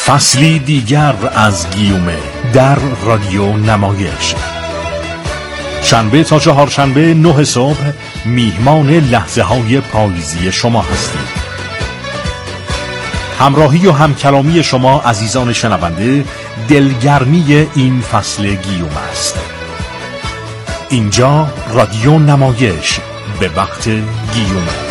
فصلی دیگر از گیومه در رادیو نمایش. شنبه تا چهارشنبه 9 صبح میهمان لحظه های پاییزی شما هستیم. همراهی و همکلامی شما عزیزان شنونده دلگرمی این فصل گیومه است. اینجا رادیو نمایش به وقت گیومه.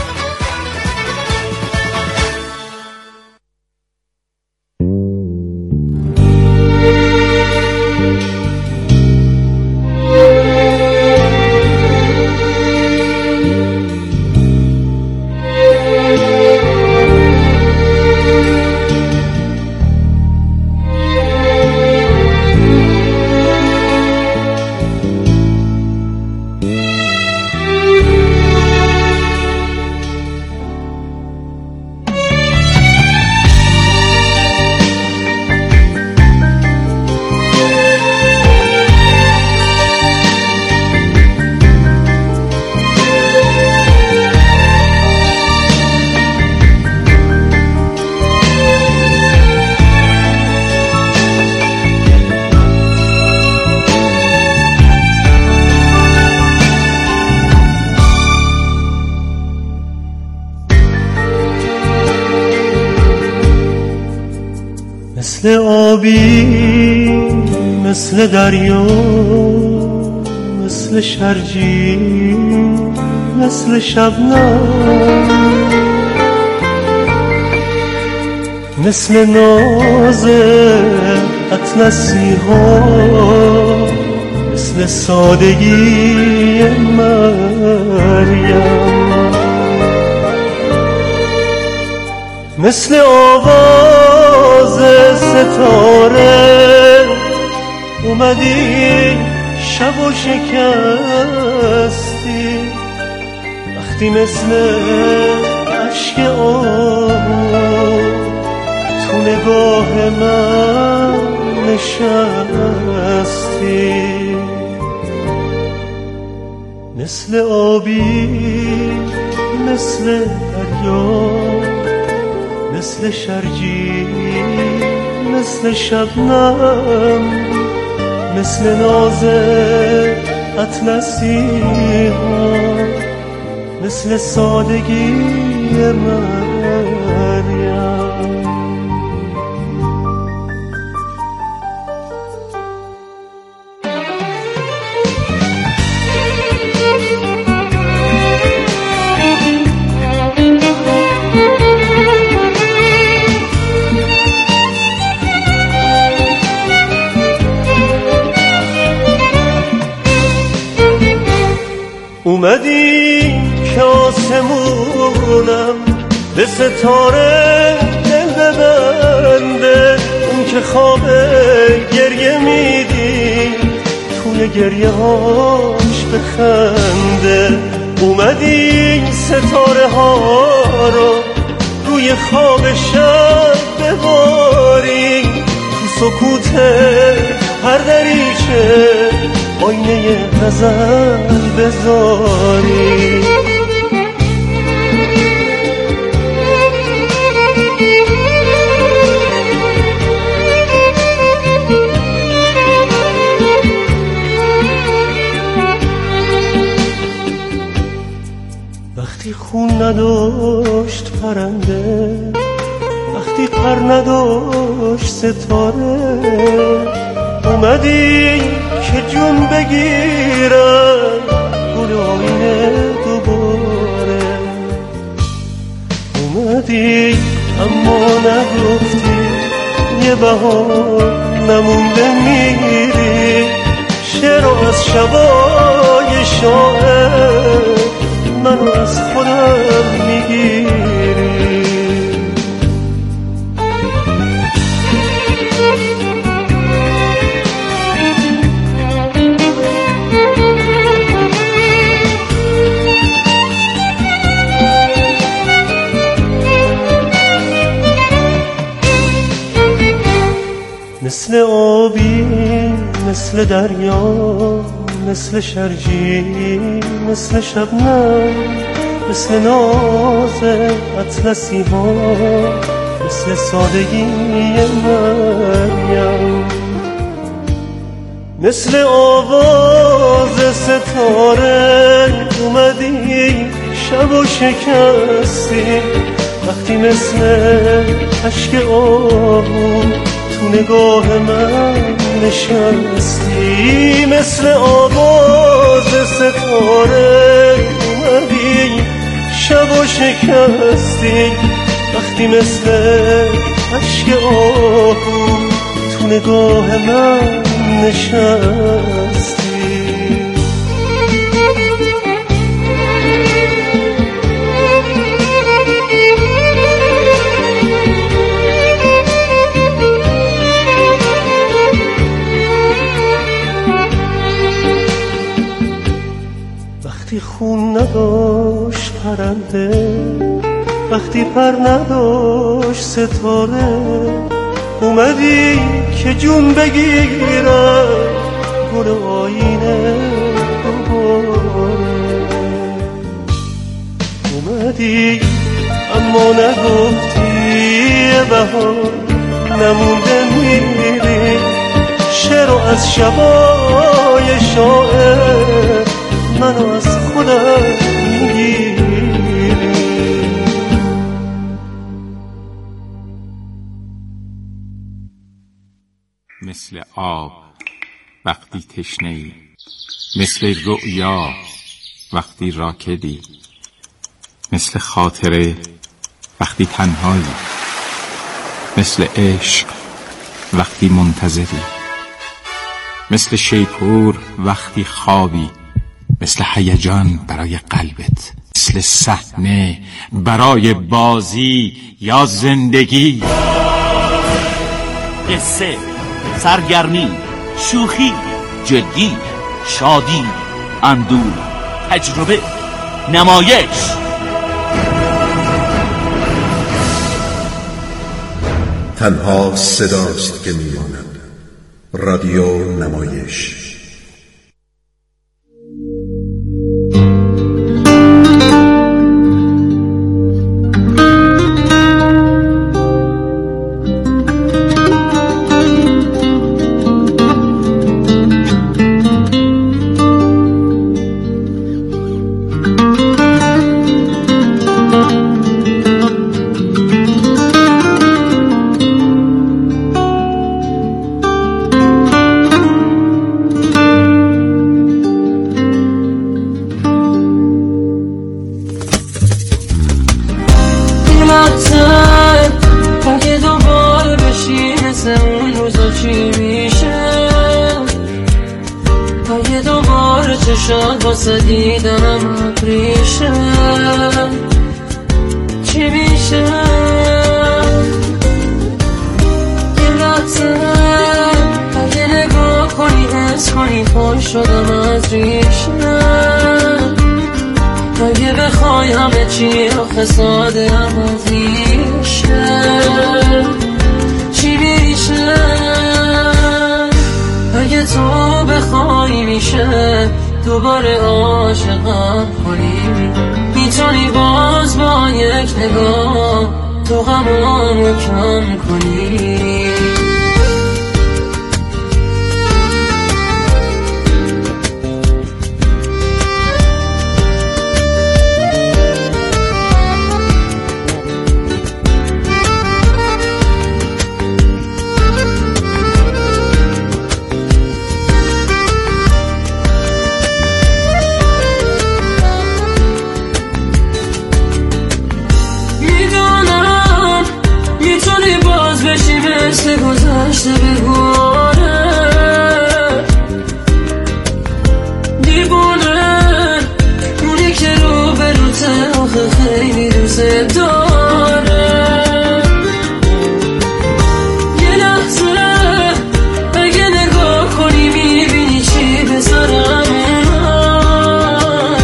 مثل آبی، مثل دریا، مثل شرجی، مثل شبنم، مثل ناز اطلسی ها، مثل سادگی مریم، مثل آواز ستاره اومدی شب و شکستی، وقتی مثل عشق آهو تو نگاه من نشستی. مثل آبی، مثل دریا، مثل شرجی، مثل شبنم، مثل ناز اطلسی ها، مثل سادگی مریم. اومدی که آسمونم به ستاره دل ببنده، اون که خواب گریه میدی توی گریه هاش بخنده. اومدی ستاره ها رو روی خواب شب بباری، تو سکوت هر دریچه آینه غزل بذاری. وقتی خون نداشت پرنده، وقتی پر نداشت ستاره، اومدی که جون بگیرم گل آینه دوباره. اومدی اما نگفتی یه بهار نمونده میری، شعر از شبای شاعر منو از خودم میگیری. مثل آبی، مثل دریا، مثل شرجی، مثل شبنم، مثل ناز اطلسی ها، مثل سادگی مریم، مثل آواز ستاره اومدی شب و شکستی، وقتی مثل عشق آهو تو نگاه من نشستی، مثل آواز ستاره اومدی شب و شکستی، وقتی مثل عشق آهو تو نگاه من نشستی. وقتی خون نداشت پرنده، وقتی پر نداشت ستاره، اومدی که جون بگیرم گل آینه دوباره، اومدی اما نگفتی بهار نمونده میری، شعر از شبای شاعر منو از خودم میگیری. مثل آب وقتی تشنه‌ای، مثل رؤیا وقتی راکدی، مثل خاطره وقتی تنهایی، مثل عشق وقتی منتظری، مثل شیپور وقتی خوابی، مثل هیجان برای قلبت، مثل صحنه برای بازی یا زندگی. قصه، سرگرمی، شوخی، جدی، شادی، اندوه، تجربه، نمایش. تنها صداست که میماند. رادیو نمایش. شاد واسه دیدنم ابریشه چی میشه یه لحظه اگه نگاه کنی حس کنی پای شدم از ریشه اگه بخوای همه چی آخه ساده هم از ریشه چی میشه اگه تو بخوای میشه دوباره عاشقم کنی میتونی باز با یک نگاه تو غمامو کم کنی مثل گذشته بگونه دیوونه اونی که رو به روته آخه خیلی دوست داره یه لحظه اگه نگاه کنی میبینی چی به سرم اومد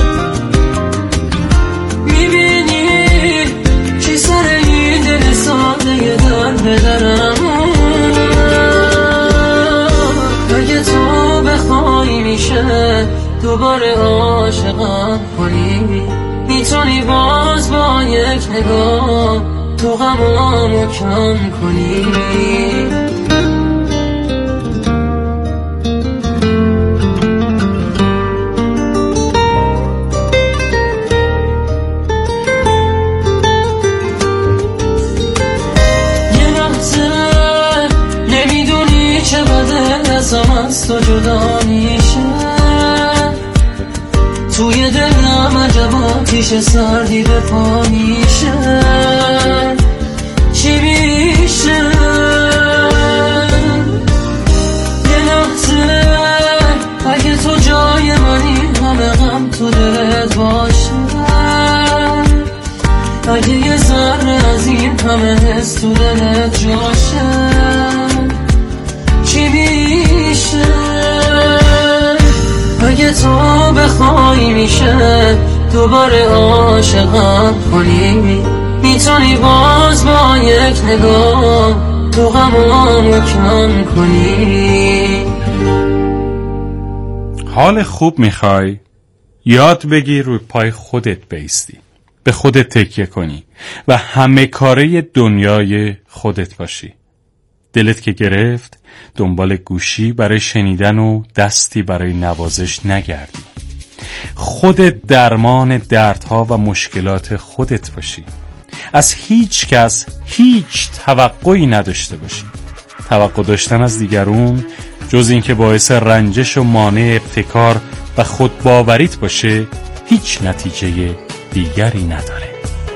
میبینی چی سر این دل ساده در بدرم دوباره عاشقم کنی میتونی باز با یک نگاه تو غمامو کم کنی. از تو جدا میشه توی دلم عجب آتیش سردی به پا میشه. چی میشه یه لحظه اگه تو جای منی همه غم تو دلت باشه. اگه یه ذره از این همه حس تو دلت جاشه. چی میشه اگه تو بخوای میشه دوباره عاشقم کنی. میتونی باز با یک نگاه تو غمامو کم کنی. حال خوب میخوای؟ یاد بگیر روی پای خودت بایستی، به خودت تکیه کنی و همه کاره دنیای خودت باشی. دلت که گرفت دنبال گوشی برای شنیدن و دستی برای نوازش نگردی. خودت درمان دردها و مشکلات خودت باشی. از هیچ کس هیچ توقعی نداشته باشی. توقع داشتن از دیگرون جز این که باعث رنجش و مانع ابتکار و خودباوریت باشه هیچ نتیجه دیگری نداره.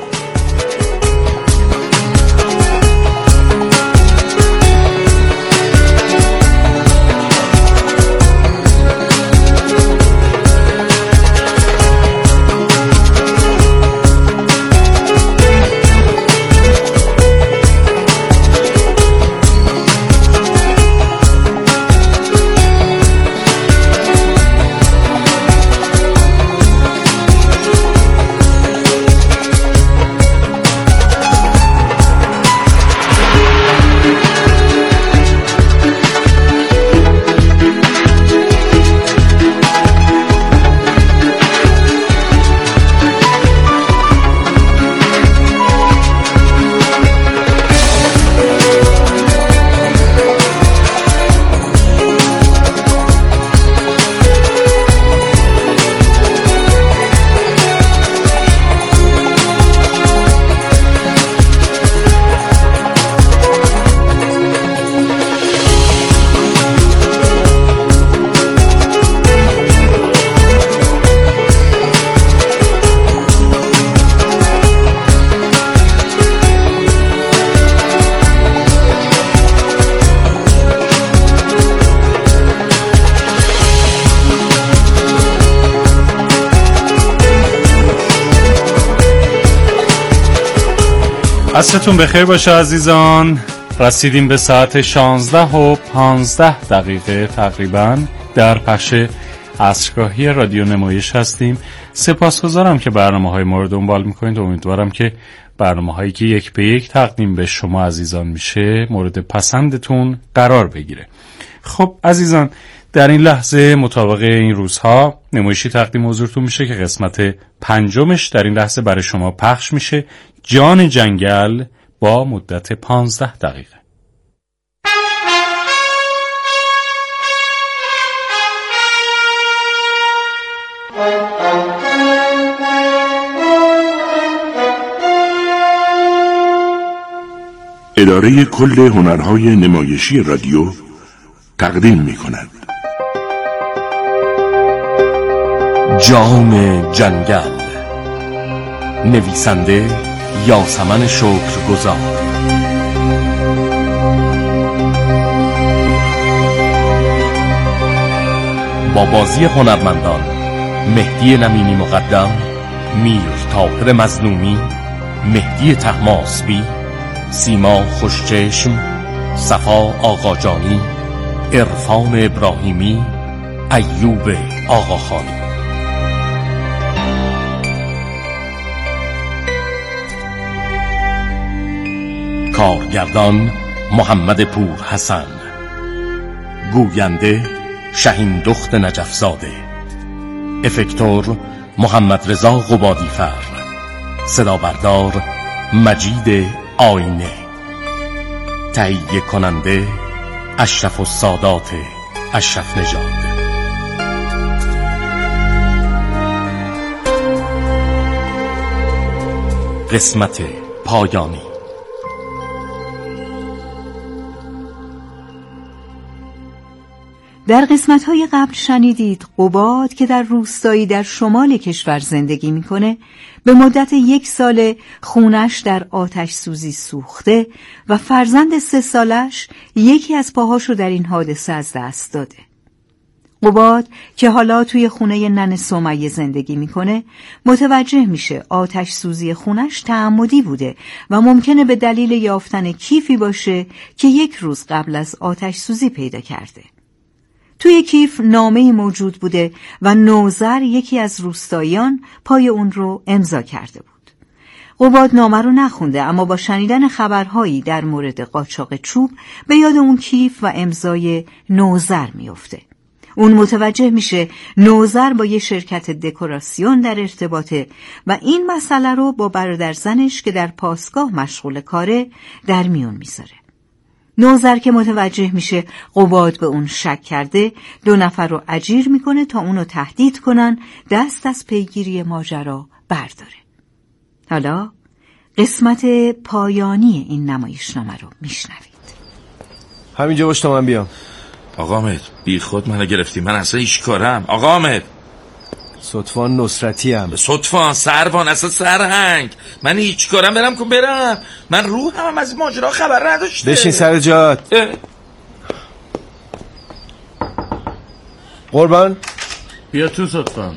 عصرتون بخیر باشه عزیزان. رسیدیم به ساعت 16:15 تقریبا در پخش عصرگاهی رادیو نمایش هستیم. سپاسگزارم که برنامه‌های ما رو دنبال میکنید. امیدوارم که برنامه‌هایی که یک به یک تقدیم به شما عزیزان میشه مورد پسندتون قرار بگیره. خب عزیزان، در این لحظه مطابق این روزها نمایشی تقدیم حضورتون میشه که قسمت 5 در این لحظه برای شما پخش میشه. جان جنگل با مدت 15 دقیقه. اداره کل هنرهای نمایشی رادیو تقدیم می‌کند جان جنگل، نویسنده یاسمن شکرگزار، با بازی هنرمندان مهدی نمینی مقدم، میر طاهر مظلومی، مهدی طهماسبی، سیما خوشچشم، صفا آقاجانی، عرفان ابراهیمی، ایوب آقاخانی. کارگردان محمد پور حسن، گوینده شهین دخت نجفزاده، افکتور محمد رضا قبادیفر، صدا بردار مجید آینه. تهیه کننده اشرف السادات اشرف نژاد. قسمت پایانی. در قسمت‌های قبل شنیدید قباد که در روستایی در شمال کشور زندگی می‌کنه به مدت 1 سال خونش در آتش سوزی سوخته و فرزند 3 سالش یکی از پاهاشو در این حادثه از دست داده. قباد که حالا توی خونه ننه سمیه زندگی می‌کنه متوجه میشه آتش سوزی خونش تعمدی بوده و ممکنه به دلیل یافتن کیفی باشه که 1 روز قبل از آتش سوزی پیدا کرده. توی کیف نامه‌ای موجود بوده و نوذر یکی از روستاییان پای اون رو امضا کرده بود. قباد نامه رو نخونده اما با شنیدن خبرهایی در مورد قاچاق چوب به یاد اون کیف و امضای نوذر میفته. اون متوجه میشه نوذر با یه شرکت دکوراسیون در ارتباطه و این مسئله رو با برادر زنش که در پاسگاه مشغول کاره در میون میذاره. نوذر که متوجه میشه قباد به اون شک کرده 2 نفر رو اجیر میکنه تا اونو تهدید کنن دست از پیگیری ماجرا برداره. حالا قسمت پایانی این نمایشنامه رو میشنوید. همینجا باش تا من بیام. آقا حامد بی خود منو گرفتی، من اصلا هیچ کارم. آقا حامد صدفان نصرتی هم. صدفان سروان اصلا سرهنگ، من هیچ کارم برم کن برم، من روحم از ماجرا خبر نداشته. بشین سر جات. قربان بیا تو صدفان.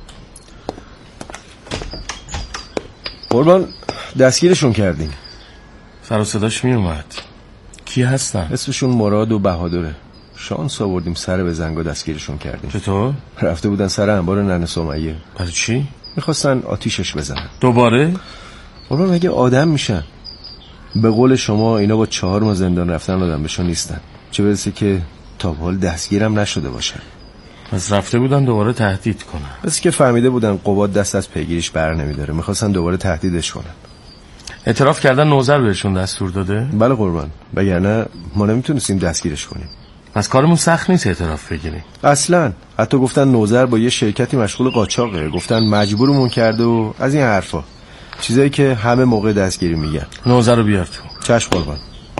قربان دستگیرشون کردیم. سر و صداش می اومد. کی هستن؟ اسمشون مراد و بهادره. شانس آوردیم سر به زنگا دستگیرشون کردیم. چطور؟ رفته بودن سر انبار ننه سمیه. برای چی؟ میخواستن آتیشش بزنن. دوباره؟ قربان مگه آدم میشن؟ به قول شما اینا با 4 ماه زندان رفتن آدم بشون نیستن، چه برسه که تا حال دستگیرم نشده باشن. پس رفته بودن دوباره تهدید کنن. بس که فهمیده بودن قباد دست از پیگیریش بر نمیداره، میخواستن دوباره تهدیدش کنن. اعتراف کردن نوذر بهشون دستور داده؟ بله قربان، وگرنه ما نمیتونستیم دستگیرش کنیم. پس کارمون سخت نیست اعتراف بگیریم. اصلا حتی گفتن نوذر با یه شرکتی مشغول قاچاقه، گفتن مجبورمون کرده و از این حرفا، چیزایی که همه موقع دستگیری میگن. نوذر رو بیار تو. چشم قربان.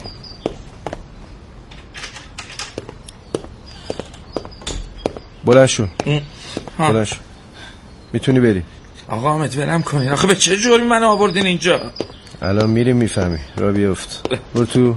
بلند شو. بلند شو. میتونی بری. آقا حامد برم کنین. آخه به چه جوری منو آوردین اینجا؟ الان میریم میفهمی. را بیافت. برو تو.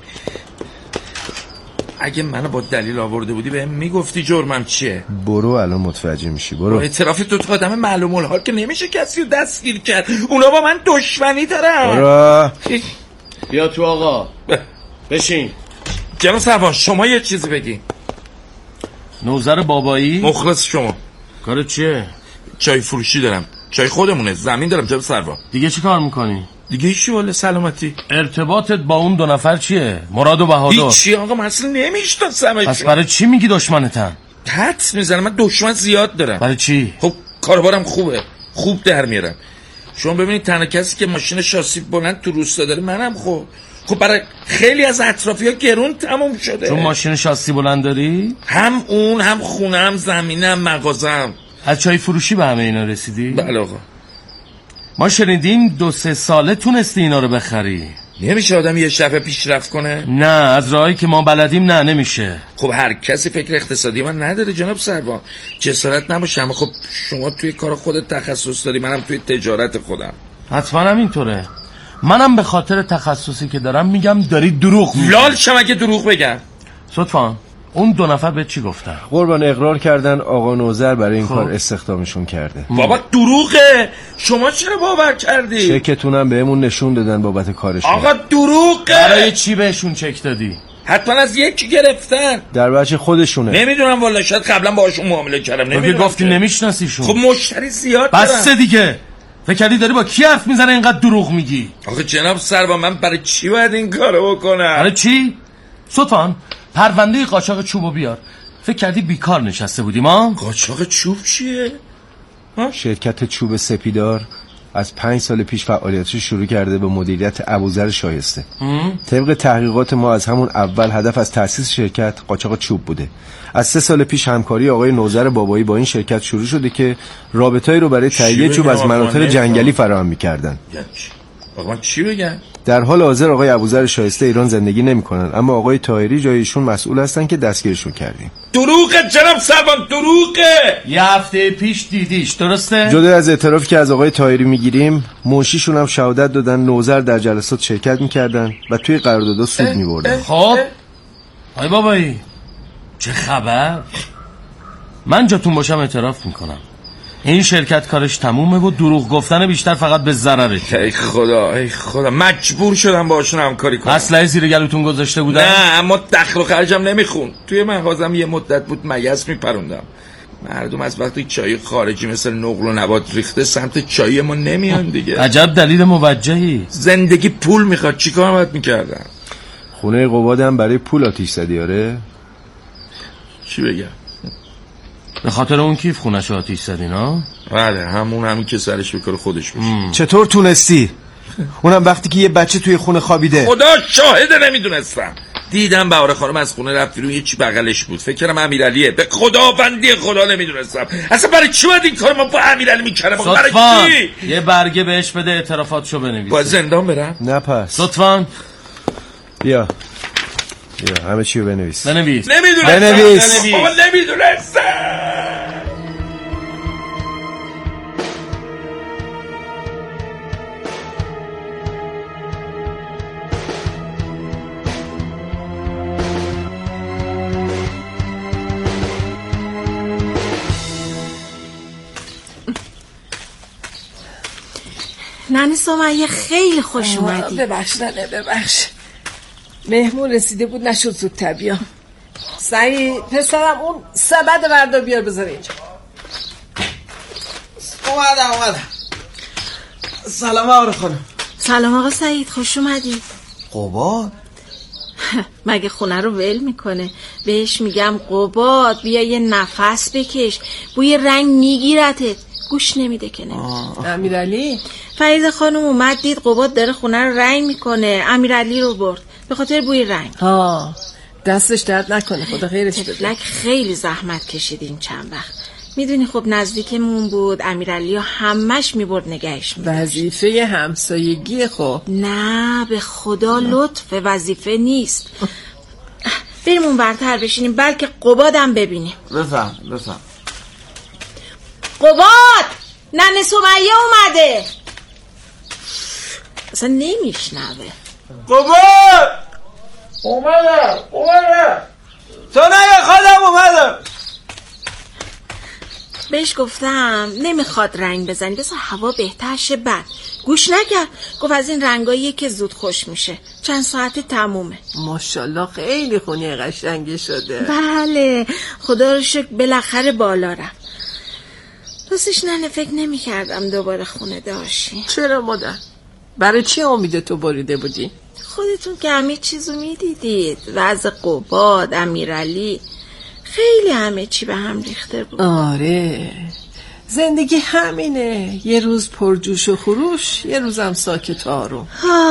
اگه منو با دلیل آورده بودی بهم میگفتی جرمم چیه. برو الان متوجه میشی. برو. اعتراف تو آدم معلوم الحال که نمیشه کسی رو دستگیر کرد. اونا با من دشمنی دارن. برو. بیا تو آقا. بشین. جناب سروان شما یه چیزی بگی. نوذر بابایی مخلص شما. کار چیه؟ چای فروشی دارم، چای خودمونه، زمین دارم. جناب سروان دیگه چی کار میکنی؟ دیگه ایشی والا سلامتی. ارتباطت با اون 2 نفر چیه؟ مراد و بهادر. هیچی آقا، من اصلا نمیشناسمشون. پس برای چی میگی دشمنتن؟ حدس میزنم من دشمن زیاد دارم. برای چی؟ خب کاربارم خوبه، خوب در میارم. شما ببینید تنها کسی که ماشین شاسی بلند تو روستا داره منم. خب برای خیلی از اطرافی‌ها گرون تموم شده. چون ماشین شاسی بلند داری؟ هم اون، هم خونم، زمینم، مغازم. از چای فروشی به همه اینا رسیدی؟ بله آقا. ما شنیدیم 2-3 ساله تونستی اینا رو بخری. نمیشه آدم یه شب پیشرفت کنه؟ نه از راهی که ما بلدیم نه نمیشه. خب هر کسی فکر اقتصادی من نداره جناب سروان. جسارت نباشه، اما خب شما توی کار خودت تخصص داری، منم توی تجارت خودم. حتما همینطوره. منم به خاطر تخصصی که دارم میگم داری دروغ میگی. لال شم اگه دروغ بگم. صدفان اون 2 نفر به چی گفتن؟ قربان اقرار کردن آقا نوذر برای این کار استخدامشون کرده. بابا دروغه. شما چرا باور کردی؟ چکتونم بهمون نشون دادن بابت کارشون. آقا دروغه. برای چی بهشون چک دادی؟ حتما از یکی گرفتن. در بچه خودشونه. نمیدونم والا، شاید قبلا باهاشون معامله کردم. نمیدونم. گفتی نمیشناسیشون. خب مشتری زیاد دارم. بس دیگه. فکر کردی داری با کی حرف میزنه اینقدر دروغ میگی؟ آخه جناب سروان من برای چی باید این کارو بکنم؟ برای چی؟ صدفان پرونده قاچاق چوبو بیار. فکر کردی بیکار نشسته بودیم ما؟ قاچاق چوب چیه؟ شرکت چوب سپیدار از 5 سال پیش فعالیتش شروع کرده به مدیریت ابوذر شایسته. طبق تحقیقات ما از همون اول هدف از تأسیس شرکت قاچاق چوب بوده. از 3 سال پیش همکاری آقای نوذر بابایی با این شرکت شروع شده که رابطه‌ای رو برای تهیه چوب از مناطق جنگلی فراهم می‌کردن. آقا چی بگن؟ در حال حاضر آقای ابوذر شایسته ایران زندگی نمی‌کنن، اما آقای طاهری جای ایشون مسئول هستن که دستگیرشون کردیم. دروغه جناب سروان، دروغه. یه هفته پیش دیدیش، درسته؟ جدا از اعترافی که از آقای طاهری میگیریم، منشیشون هم شهادت دادن نوذر در جلسات شرکت میکردن و توی قراردادها سود میبردن. خب آقای بابایی چه خبر؟ من جاتون باشم اعتراف میکنم این شرکت کارش تمومه و دروغ گفتن بیشتر فقط به ضررش. ای خدا مجبور شدم باشون همکاری کنم. اسلحه زیر گلوتون گذاشته بودن؟ نه، اما دخل و خرجم نمیخون. توی مغازم یه مدت بود مگس میپروندم. مردم از وقتی چای خارجی مثل نقل و نبات ریخته سمت چای ما نمیان دیگه. عجب دلیل موجهی. زندگی پول میخواد، چیکار باید میکردم؟ خونه قباد هم برای پول آتیش زدی؟ آره چی بگم؟ به خاطر اون کیف خونش آتیش زدی نا؟ بله، همین که سرش بکره خودش بشه. چطور تونستی؟ اونم وقتی که یه بچه توی خونه خوابیده. خدا شاهده نمیدونستم. دیدم بهار خانم از خونه رفت بیرون، یه چی بغلش بود، فکر کردم امیرعلیه. به خداوندی خدا نمیدونستم. اصلا برای چی باید این کارو ما با امیرعلی میکردم؟ برای چی؟ یه برگه بهش بده اعترافاتشو بنویسه. با زندان برم؟ نه پس لطفاً بیا همه چی رو بنویس. بنویس. نمیدونستم. ننه سمیه خیلی خوش اومدی. ببخش ننه، ببخش، مهمون رسیده بود نشد زودتر بیام. سعید پسرم اون سبد بردار بیار بذار اینجا. اومدم. سلام آقا خانم. سلام آقا سعید، خوش اومدی. قباد مگه خونه رو ول میکنه؟ بهش میگم قباد بیا یه نفس بکش، بوی رنگ میگیرتت. گوش نمیده که نمیده. امیرعلی فرید خانم اومد دید قباد داره خونه رو رنگ میکنه، امیرعلی رو برد به خاطر بوی رنگ. دستش درد نکنه، خدا خیرش بده. تفلک خیلی زحمت کشید این چند وقت. میدونی خب نزدیکمون بود، امیرعلی همش میبرد نگهش میداشت. وظیفه همسایگی. خب نه به خدا لطف وظیفه نیست. بریم اون برتر بشینیم بلکه قبادم ببینیم. بفهم قباد، ننه سمیه اومده. اصلا نمیشنوه. قباد اومدم تو نه خودم اومدم. بهش گفتم نمیخواد رنگ بزنی، بذار هوا بهتر شه. بعد گوش نکرد، گفت از این رنگاییه که زود خوش میشه، چند ساعت تمومه. ماشاءالله خیلی خونه قشنگی شده. بله خدا رو شکر بالاخره بالا رفت. راستش ننه فکر نمی کردم دوباره خونه داشتی. چرا مادر؟ برای چی امید تو بریده بودی؟ خودتون که همه چیزو میدیدید، وضع قباد، امیرعلی، خیلی همه چی به هم ریخته بود. آره زندگی همینه، یه روز پرجوش و خروش، یه روزم ساکت و آروم.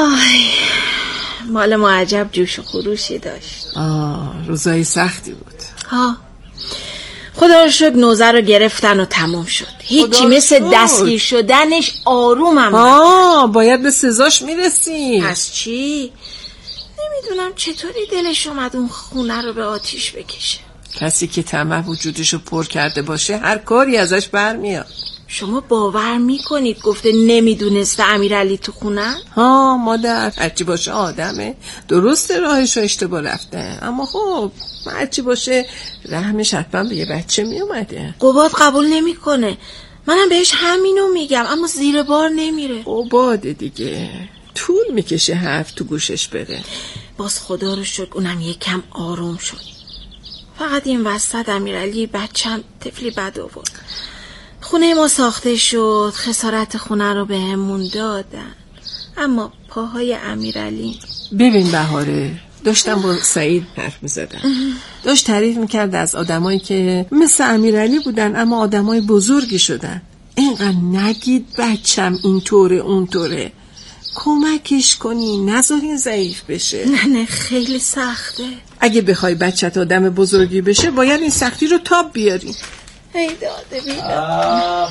مال ما عجب جوش و خروشی داشت. روزای سختی بود. خدا رو شکر نوزه رو گرفتن و تموم شد. هیچی مثل دستگیر شدنش آرومم. باید به سزاش میرسیم. پس چی؟ نمیدونم چطوری دلش اومد اون خونه رو به آتیش بکشه. کسی که طمع وجودشو پر کرده باشه هر کاری ازش برمیاد. شما باور میکنید گفته نمیدونسته امیرعلی تو خونه؟ مادر هرچی باشه آدمه، درسته راهشو اشتباه رفته، اما خب هرچی باشه رحمش حتما به یه بچه میومده. قباد قبول نمیکنه، منم بهش همینو میگم اما زیر بار نمیره. قباده دیگه، طول میکشه حرف تو گوشش بره. باز خدا رو شکر اونم یکم آروم شد. فقط این وسط امیرعلی بچم طفلی بد آورد. خونه ما ساخته شد، خسارت خونه رو به همون دادن، اما پاهای امیرعلی. ببین بهاره، داشتم با سعید حرف می‌زدم. داشت تعریف می‌کرد از آدمایی که مثل امیرعلی بودن اما آدمای بزرگی شدن. اینقدر نگید بچم اینطوره اونطوره، کمکش کنی، نذارین ضعیف بشه. نه خیلی سخته. اگه بخوای بچت آدم بزرگی بشه باید این سختی رو تاب بیاری. ای داده بیدم.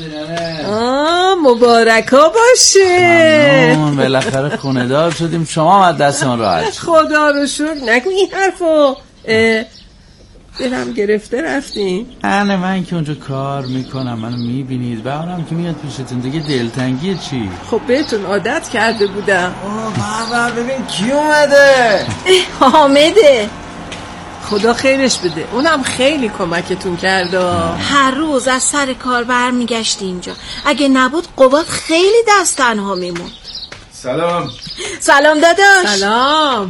مبارک ها باشه. بالاخره خونه دار شدیم، شما هم از دستمون راحت شد. خدا رو شکر. نگو این حرفو. دلم گرفته رفتیم. نه من که اونجا کار میکنم، منو میبینید، بهارم که میاد پیشتون، دیگه دلتنگی چی؟ خب بهتون عادت کرده بودم. بابا ببین کی اومده. حامده، خدا خیرش بده، اونم خیلی کمکتون کرده. هر روز از سر کار برمیگشت اینجا، اگه نبود قوات خیلی دست تنها میموند. سلام. سلام داداش. سلام.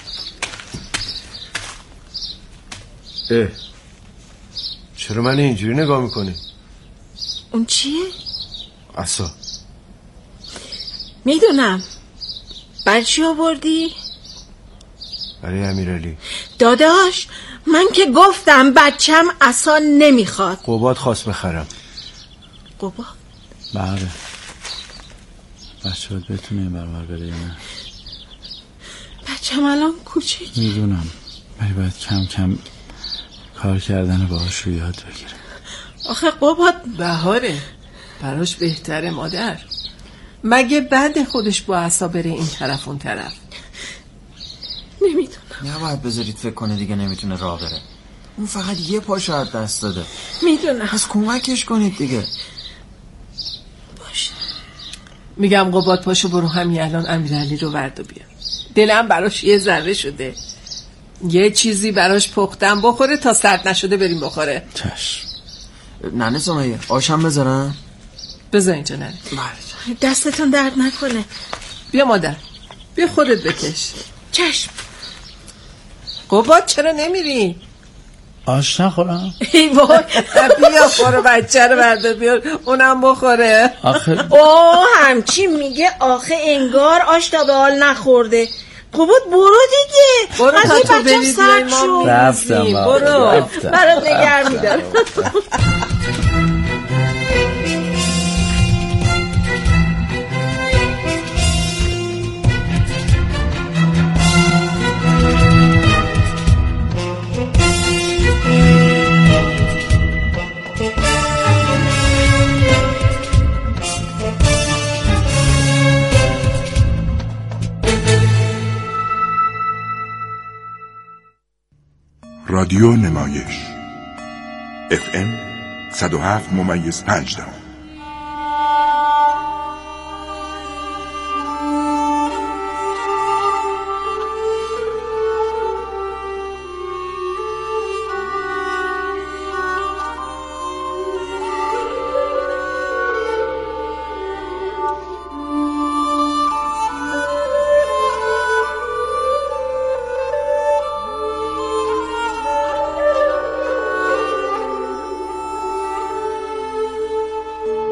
چرا من اینجوری نگاه میکنی؟ اون چیه؟ عصا. میدونم. برای چی آوردی؟ برای امیرعلی. داداش من که گفتم بچم عصا نمیخواد. قباد خواست بخرم. قباد؟ بله. بچه باید بتونه این برابر بره یا نه؟ بچم الان کوچیک. میدونم ولی باید کم کم کار کردن باهاش رو یاد بگیره. آخه قباد بهاره براش بهتره مادر. مگه بعد خودش با عصا بره این طرف اون طرف؟ نمیدونم. نباید بذارید فکر کنه دیگه نمیتونه راه بره. اون فقط یه پاشو از دست داده. میدونم. پس کمکش کنید دیگه. باشه. میگم قباد پاشو برو همین الان امیرعلی رو ورد و بیار. دلم براش یه ذره شده. یه چیزی براش پختم بخوره تا سرد نشده بریم بخوره. چشم. ننه سمیه آشم بذارم؟ بذار اینجا ننه. دستتون درد نکنه. بیا مادر، بیا خودت بکش. چشم. قباد چرا نمیری؟ آش نخورم؟ ای وای بیا برو بچه رو برده بیار اونم بخوره. آخه همچی میگه آخه انگار آش تا به حال نخورده. قباد برو دیگه. برو تا تو بری بیای ما رفتم. برو برات نگر میدارم. رادیو نمایش FM 107.5